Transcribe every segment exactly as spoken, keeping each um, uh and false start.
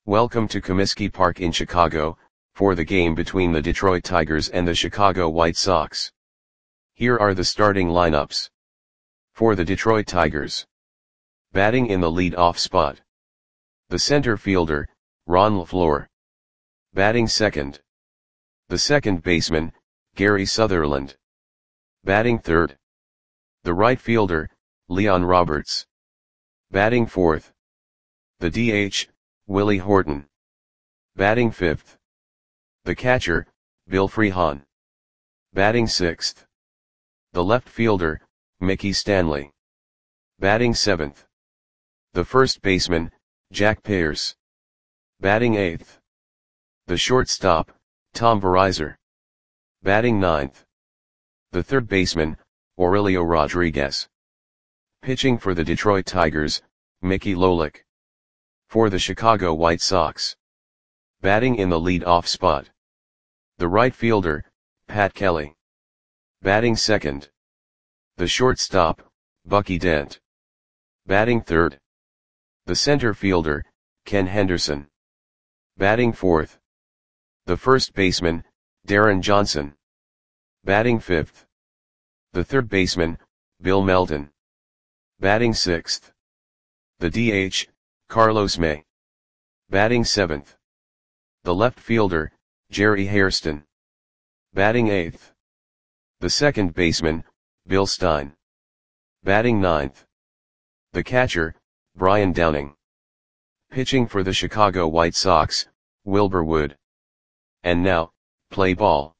Welcome to Comiskey Park in Chicago, for the game between the Detroit Tigers and the Chicago White Sox. Here are the starting lineups. For the Detroit Tigers. Batting in the lead-off spot. The center fielder, Ron LeFlore. Batting second. The second baseman, Gary Sutherland. Batting third. The right fielder, Leon Roberts. Batting fourth. The D H, Willie Horton. Batting fifth. The catcher, Bill Freehan. Batting sixth. The left fielder, Mickey Stanley. Batting seventh. The first baseman, Jack Pierce. Batting eighth. The shortstop, Tom Verizar. Batting ninth. The third baseman, Aurelio Rodriguez. Pitching for the Detroit Tigers, Mickey Lolich. For the Chicago White Sox. Batting in the lead-off spot. The right fielder, Pat Kelly. Batting second. The shortstop, Bucky Dent. Batting third. The center fielder, Ken Henderson. Batting fourth. The first baseman, Darren Johnson. Batting fifth. The third baseman, Bill Melton. Batting sixth. The D H, Carlos May. Batting seventh. The left fielder, Jerry Hairston. Batting eighth. The second baseman, Bill Stein. Batting ninth. The catcher, Brian Downing. Pitching for the Chicago White Sox, Wilbur Wood. And now, play ball.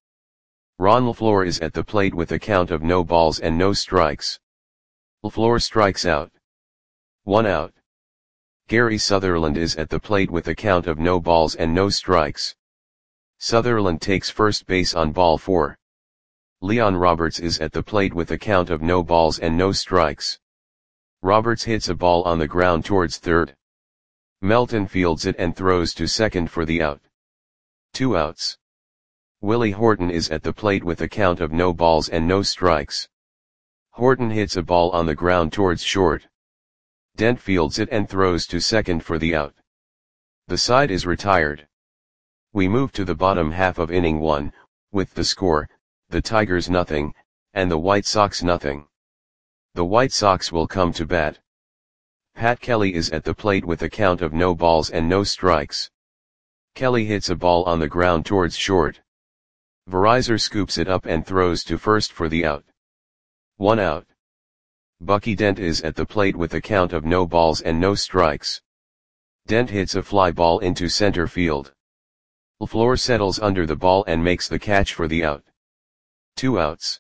Ron LeFlore is at the plate with a count of no balls and no strikes. LeFlore strikes out. One out. Gary Sutherland is at the plate with a count of no balls and no strikes. Sutherland takes first base on ball four. Leon Roberts is at the plate with a count of no balls and no strikes. Roberts hits a ball on the ground towards third. Melton fields it and throws to second for the out. Two outs. Willie Horton is at the plate with a count of no balls and no strikes. Horton hits a ball on the ground towards short. Dent fields it and throws to second for the out. The side is retired. We move to the bottom half of inning one, with the score, the Tigers nothing, and the White Sox nothing. The White Sox will come to bat. Pat Kelly is at the plate with a count of no balls and no strikes. Kelly hits a ball on the ground towards short. Verizar scoops it up and throws to first for the out. One out. Bucky Dent is at the plate with a count of no balls and no strikes. Dent hits a fly ball into center field. LeFlore settles under the ball and makes the catch for the out. Two outs.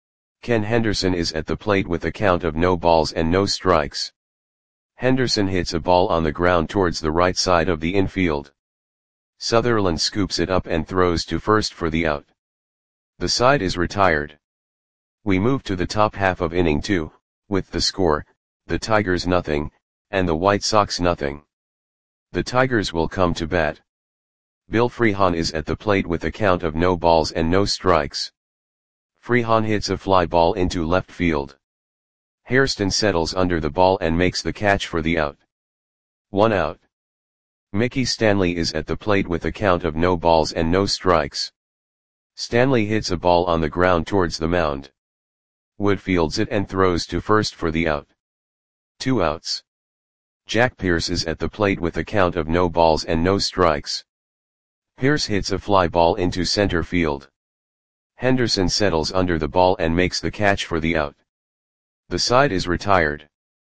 Ken Henderson is at the plate with a count of no balls and no strikes. Henderson hits a ball on the ground towards the right side of the infield. Sutherland scoops it up and throws to first for the out. The side is retired. We move to the top half of inning two, with the score, the Tigers nothing, and the White Sox nothing. The Tigers will come to bat. Bill Freehan is at the plate with a count of no balls and no strikes. Freehan hits a fly ball into left field. Hairston settles under the ball and makes the catch for the out. One out. Mickey Stanley is at the plate with a count of no balls and no strikes. Stanley hits a ball on the ground towards the mound. Wood fields it and throws to first for the out. Two outs. Jack Pierce is at the plate with a count of no balls and no strikes. Pierce hits a fly ball into center field. Henderson settles under the ball and makes the catch for the out. The side is retired.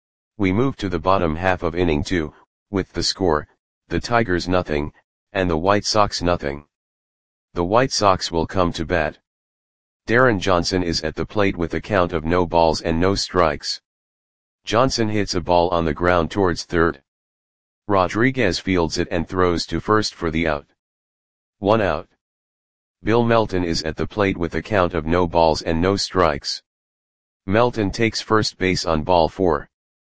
We move to the bottom half of inning two, with the score, the Tigers nothing, and the White Sox nothing. The White Sox will come to bat. Darren Johnson is at the plate with a count of no balls and no strikes. Johnson hits a ball on the ground towards third. Rodriguez fields it and throws to first for the out. One out. Bill Melton is at the plate with a count of no balls and no strikes. Melton takes first base on ball four.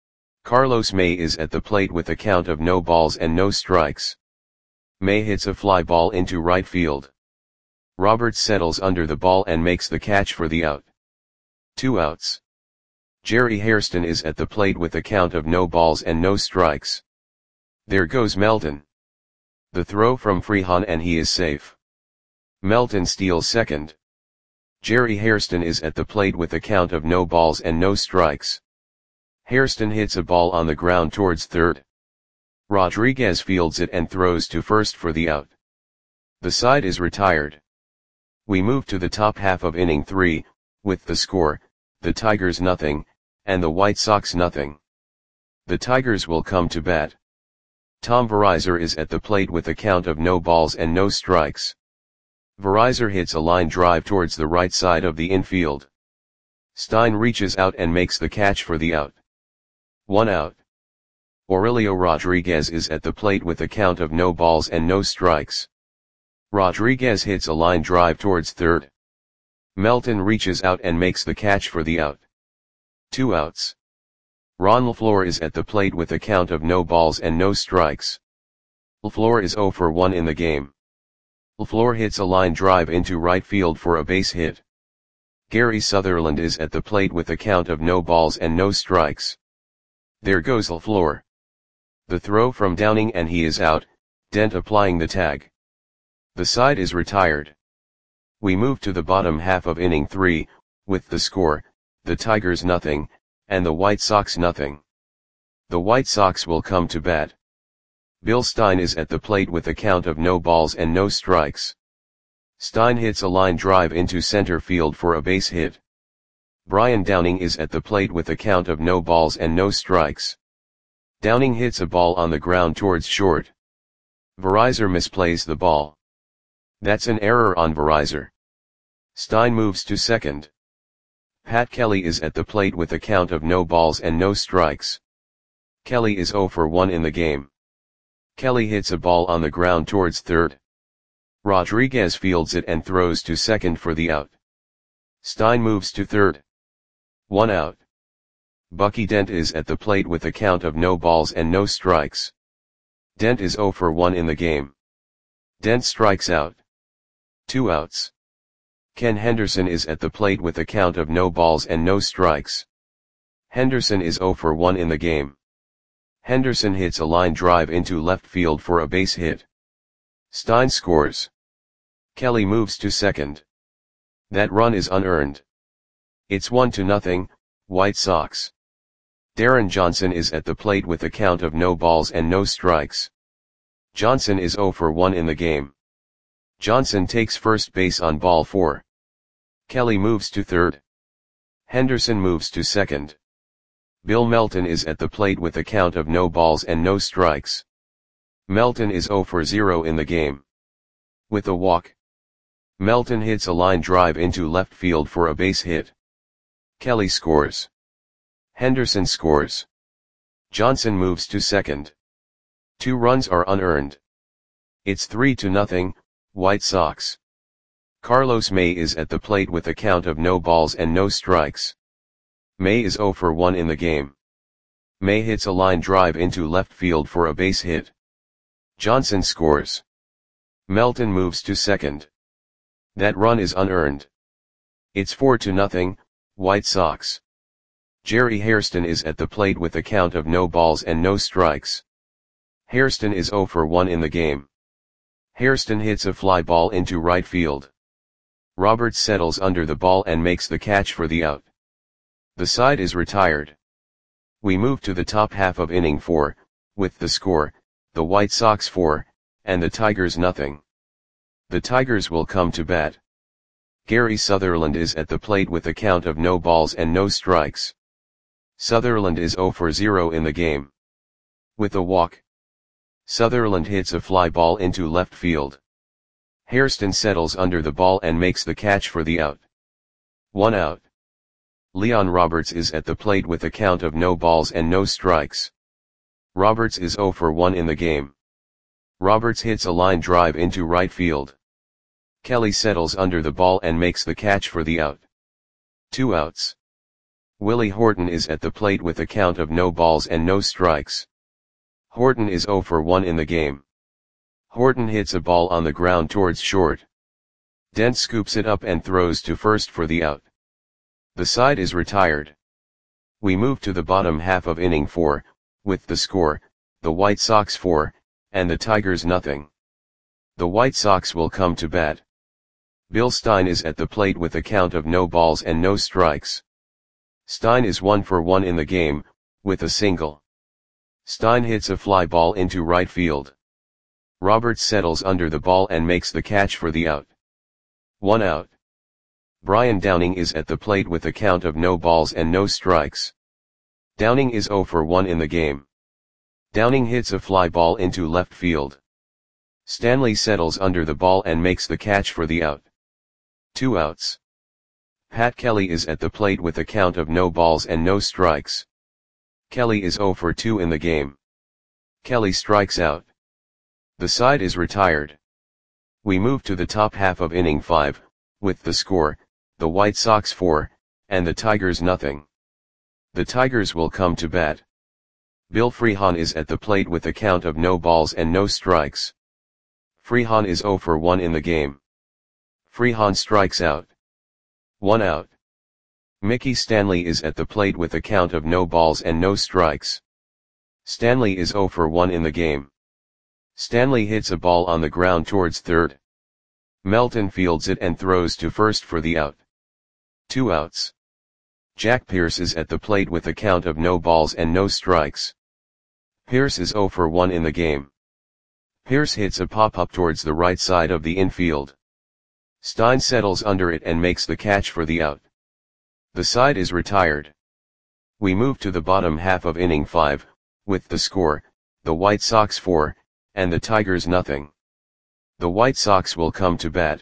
Carlos May is at the plate with a count of no balls and no strikes. May hits a fly ball into right field. Roberts settles under the ball and makes the catch for the out. Two outs. Jerry Hairston is at the plate with a count of no balls and no strikes. There goes Melton. The throw from Freehan and he is safe. Melton steals second. Jerry Hairston is at the plate with a count of no balls and no strikes. Hairston hits a ball on the ground towards third. Rodriguez fields it and throws to first for the out. The side is retired. We move to the top half of inning three, with the score, the Tigers nothing, and the White Sox nothing. The Tigers will come to bat. Tom Verizar is at the plate with a count of no balls and no strikes. Verizar hits a line drive towards the right side of the infield. Stein reaches out and makes the catch for the out. One out. Aurelio Rodriguez is at the plate with a count of no balls and no strikes. Rodriguez hits a line drive towards third. Melton reaches out and makes the catch for the out. Two outs. Ron LaFleur is at the plate with a count of no balls and no strikes. LaFleur is zero for one in the game. LaFleur hits a line drive into right field for a base hit. Gary Sutherland is at the plate with a count of no balls and no strikes. There goes LaFleur. The throw from Downing and he is out, Dent applying the tag. The side is retired. We move to the bottom half of inning three, with the score, the Tigers nothing, and the White Sox nothing. The White Sox will come to bat. Bill Stein is at the plate with a count of no balls and no strikes. Stein hits a line drive into center field for a base hit. Brian Downing is at the plate with a count of no balls and no strikes. Downing hits a ball on the ground towards short. Verizar misplays the ball. That's an error on Verizar. Stein moves to second. Pat Kelly is at the plate with a count of no balls and no strikes. Kelly is zero for one in the game. Kelly hits a ball on the ground towards third. Rodriguez fields it and throws to second for the out. Stein moves to third. One out. Bucky Dent is at the plate with a count of no balls and no strikes. Dent is zero for one in the game. Dent strikes out. Two outs. Ken Henderson is at the plate with a count of no balls and no strikes. Henderson is zero for one in the game. Henderson hits a line drive into left field for a base hit. Stein scores. Kelly moves to second. That run is unearned. It's one to nothing, White Sox. Darren Johnson is at the plate with a count of no balls and no strikes. Johnson is zero for one in the game. Johnson takes first base on ball four. Kelly moves to third. Henderson moves to second. Bill Melton is at the plate with a count of no balls and no strikes. Melton is zero for zero in the game. With a walk. Melton hits a line drive into left field for a base hit. Kelly scores. Henderson scores. Johnson moves to second. Two runs are unearned. It's three to nothing, White Sox. Carlos May is at the plate with a count of no balls and no strikes. May is zero for one in the game. May hits a line drive into left field for a base hit. Johnson scores. Melton moves to second. That run is unearned. It's four to nothing, White Sox. Jerry Hairston is at the plate with a count of no balls and no strikes. Hairston is zero for one in the game. Hairston hits a fly ball into right field. Roberts settles under the ball and makes the catch for the out. The side is retired. We move to the top half of inning four, with the score, the White Sox four, and the Tigers nothing. The Tigers will come to bat. Gary Sutherland is at the plate with a count of no balls and no strikes. Sutherland is zero for zero in the game. With a walk. Sutherland hits a fly ball into left field. Hairston settles under the ball and makes the catch for the out. One out. Leon Roberts is at the plate with a count of no balls and no strikes. Roberts is zero for one in the game. Roberts hits a line drive into right field. Kelly settles under the ball and makes the catch for the out. Two outs. Willie Horton is at the plate with a count of no balls and no strikes. Horton is zero for one in the game. Horton hits a ball on the ground towards short. Dent scoops it up and throws to first for the out. The side is retired. We move to the bottom half of inning four, with the score, the White Sox four, and the Tigers nothing. The White Sox will come to bat. Bill Stein is at the plate with a count of no balls and no strikes. Stein is one for one in the game, with a single. Stein hits a fly ball into right field. Roberts settles under the ball and makes the catch for the out. One out. Brian Downing is at the plate with a count of no balls and no strikes. Downing is zero for one in the game. Downing hits a fly ball into left field. Stanley settles under the ball and makes the catch for the out. Two outs. Pat Kelly is at the plate with a count of no balls and no strikes. Kelly is zero for two in the game. Kelly strikes out. The side is retired. We move to the top half of inning five, with the score, the White Sox four, and the Tigers nothing. The Tigers will come to bat. Bill Freehan is at the plate with a count of no balls and no strikes. Freehan is zero for one in the game. Freehan strikes out. One out. Mickey Stanley is at the plate with a count of no balls and no strikes. Stanley is zero for one in the game. Stanley hits a ball on the ground towards third. Melton fields it and throws to first for the out. Two outs. Jack Pierce is at the plate with a count of no balls and no strikes. Pierce is zero for one in the game. Pierce hits a pop-up towards the right side of the infield. Stein settles under it and makes the catch for the out. The side is retired. We move to the bottom half of inning five, with the score, the White Sox four, and the Tigers nothing. The White Sox will come to bat.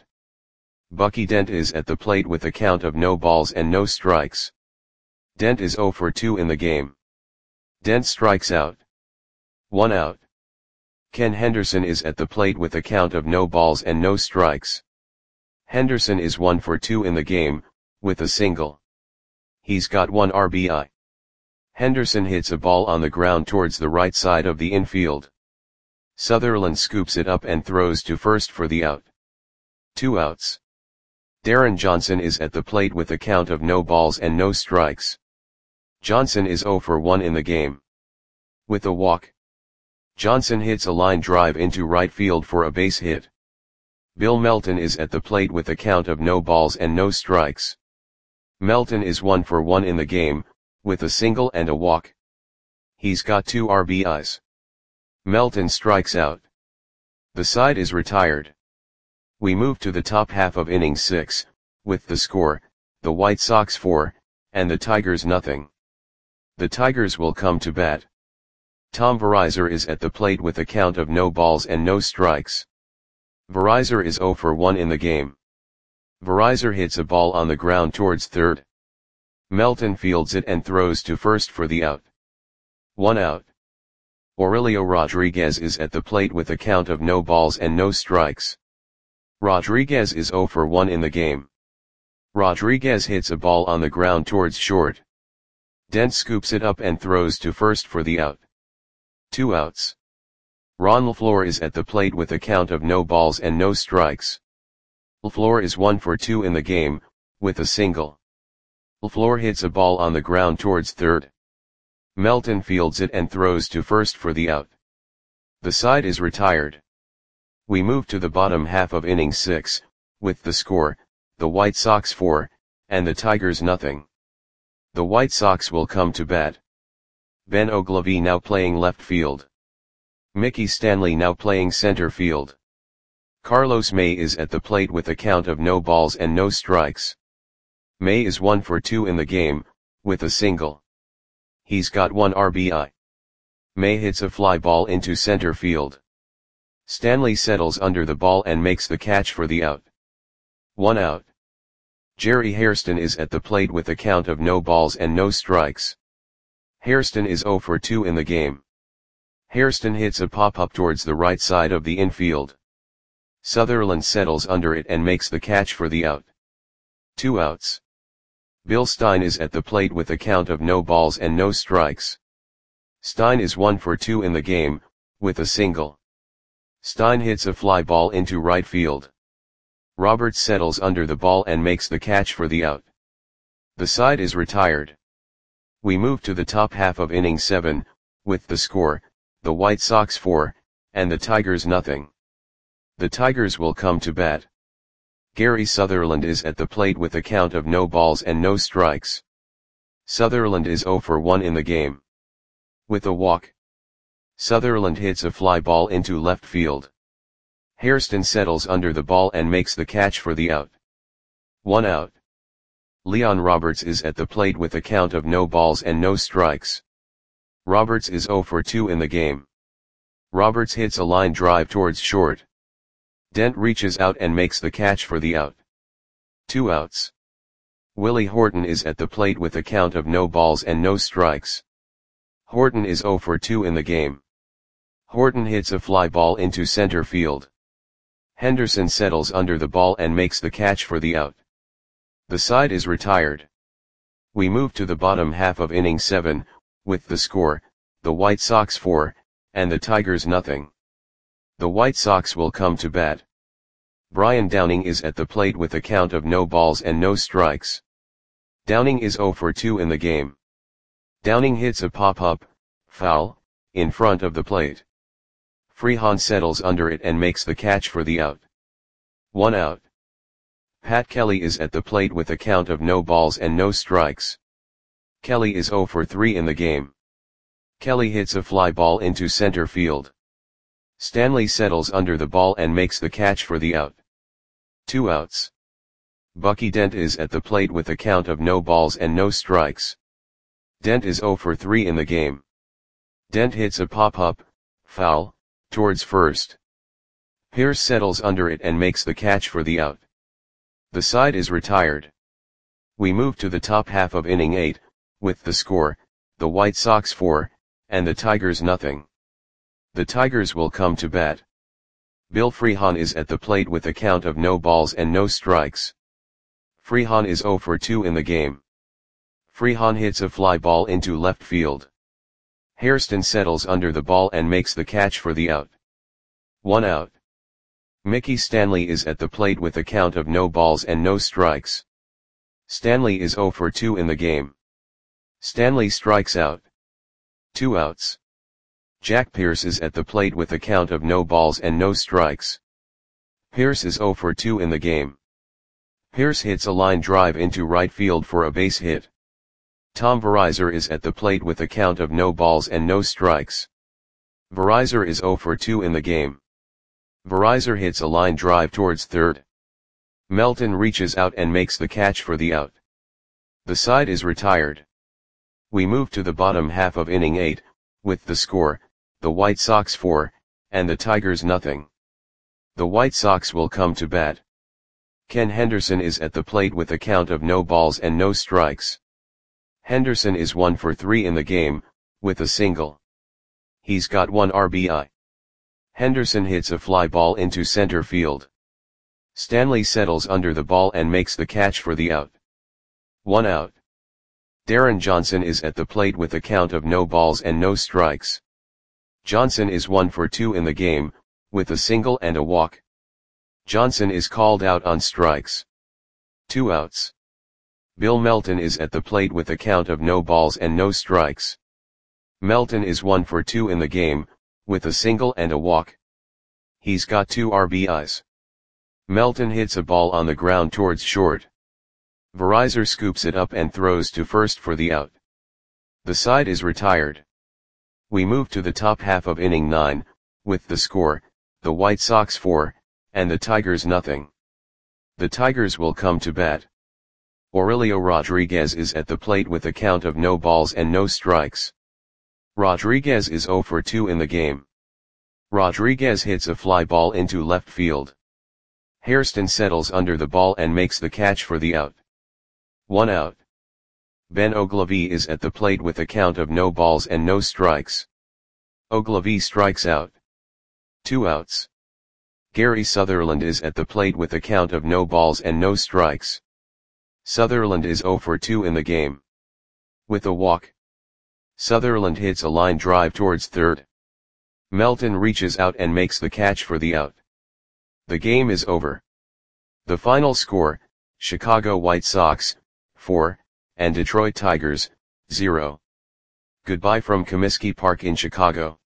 Bucky Dent is at the plate with a count of no balls and no strikes. Dent is zero for two in the game. Dent strikes out. One out. Ken Henderson is at the plate with a count of no balls and no strikes. Henderson is one for two in the game, with a single. He's got one R B I. Henderson hits a ball on the ground towards the right side of the infield. Sutherland scoops it up and throws to first for the out. Two outs. Darren Johnson is at the plate with a count of no balls and no strikes. Johnson is zero for one in the game. With a walk. Johnson hits a line drive into right field for a base hit. Bill Melton is at the plate with a count of no balls and no strikes. Melton is one for one in the game, with a single and a walk. He's got two R B Is. Melton strikes out. The side is retired. We move to the top half of inning six, with the score, the White Sox four, and the Tigers nothing. The Tigers will come to bat. Tom Verizor is at the plate with a count of no balls and no strikes. Verizor is zero for one in the game. Verizor hits a ball on the ground towards third. Melton fields it and throws to first for the out. One out. Aurelio Rodriguez is at the plate with a count of no balls and no strikes. Rodriguez is zero for one in the game. Rodriguez hits a ball on the ground towards short. Dent scoops it up and throws to first for the out. Two outs. Ron LaFleur is at the plate with a count of no balls and no strikes. LaFleur is one for two in the game, with a single. LaFleur hits a ball on the ground towards third. Melton fields it and throws to first for the out. The side is retired. We move to the bottom half of inning six, with the score, the White Sox four, and the Tigers nothing. The White Sox will come to bat. Ben Oglivie now playing left field. Mickey Stanley now playing center field. Carlos May is at the plate with a count of no balls and no strikes. May is one for two in the game, with a single. He's got one R B I. May hits a fly ball into center field. Stanley settles under the ball and makes the catch for the out. One out. Jerry Hairston is at the plate with a count of no balls and no strikes. Hairston is zero for two in the game. Hairston hits a pop-up towards the right side of the infield. Sutherland settles under it and makes the catch for the out. Two outs. Bill Stein is at the plate with a count of no balls and no strikes. Stein is one for two in the game, with a single. Stein hits a fly ball into right field. Roberts settles under the ball and makes the catch for the out. The side is retired. We move to the top half of inning seven, with the score, the White Sox four, and the Tigers nothing. The Tigers will come to bat. Gary Sutherland is at the plate with a count of no balls and no strikes. Sutherland is oh for one in the game. With a walk, Sutherland hits a fly ball into left field. Hairston settles under the ball and makes the catch for the out. One out. Leon Roberts is at the plate with a count of no balls and no strikes. Roberts is oh for two in the game. Roberts hits a line drive towards short. Dent reaches out and makes the catch for the out. Two outs. Willie Horton is at the plate with a count of no balls and no strikes. Horton is oh for two in the game. Horton hits a fly ball into center field. Henderson settles under the ball and makes the catch for the out. The side is retired. We move to the bottom half of inning seven, with the score, the White Sox four, and the Tigers nothing. The White Sox will come to bat. Brian Downing is at the plate with a count of no balls and no strikes. Downing is oh for two in the game. Downing hits a pop-up, foul, in front of the plate. Freehan settles under it and makes the catch for the out. One out. Pat Kelly is at the plate with a count of no balls and no strikes. Kelly is oh for three in the game. Kelly hits a fly ball into center field. Stanley settles under the ball and makes the catch for the out. Two outs. Bucky Dent is at the plate with a count of no balls and no strikes. Dent is oh for three in the game. Dent hits a pop-up, foul, towards first. Pierce settles under it and makes the catch for the out. The side is retired. We move to the top half of inning eight, with the score, the White Sox four, and the Tigers nothing. The Tigers will come to bat. Bill Freehan is at the plate with a count of no balls and no strikes. Freehan is oh for two in the game. Freehan hits a fly ball into left field. Hairston settles under the ball and makes the catch for the out. One out. Mickey Stanley is at the plate with a count of no balls and no strikes. Stanley is oh for two in the game. Stanley strikes out. Two outs. Jack Pierce is at the plate with a count of no balls and no strikes. Pierce is oh for two in the game. Pierce hits a line drive into right field for a base hit. Tom Verizor is at the plate with a count of no balls and no strikes. Verizor is oh for two in the game. Verizor hits a line drive towards third. Melton reaches out and makes the catch for the out. The side is retired. We move to the bottom half of inning eight, with the score, the White Sox four, and the Tigers nothing. The White Sox will come to bat. Ken Henderson is at the plate with a count of no balls and no strikes. Henderson is one for three in the game, with a single. He's got one R B I. Henderson hits a fly ball into center field. Stanley settles under the ball and makes the catch for the out. One out. Darren Johnson is at the plate with a count of no balls and no strikes. Johnson is one for two in the game, with a single and a walk. Johnson is called out on strikes. Two outs. Bill Melton is at the plate with a count of no balls and no strikes. Melton is one for two in the game, with a single and a walk. He's got two R B Is. Melton hits a ball on the ground towards short. Verizor scoops it up and throws to first for the out. The side is retired. We move to the top half of inning nine, with the score, the White Sox four, and the Tigers nothing. The Tigers will come to bat. Aurelio Rodriguez is at the plate with a count of no balls and no strikes. Rodriguez is oh for two in the game. Rodriguez hits a fly ball into left field. Hairston settles under the ball and makes the catch for the out. One out. Ben Ogilvie is at the plate with a count of no balls and no strikes. Ogilvie strikes out. Two outs. Gary Sutherland is at the plate with a count of no balls and no strikes. Sutherland is oh for two in the game. With a walk, Sutherland hits a line drive towards third. Melton reaches out and makes the catch for the out. The game is over. The final score, Chicago White Sox, four, and Detroit Tigers, zero. Goodbye from Comiskey Park in Chicago.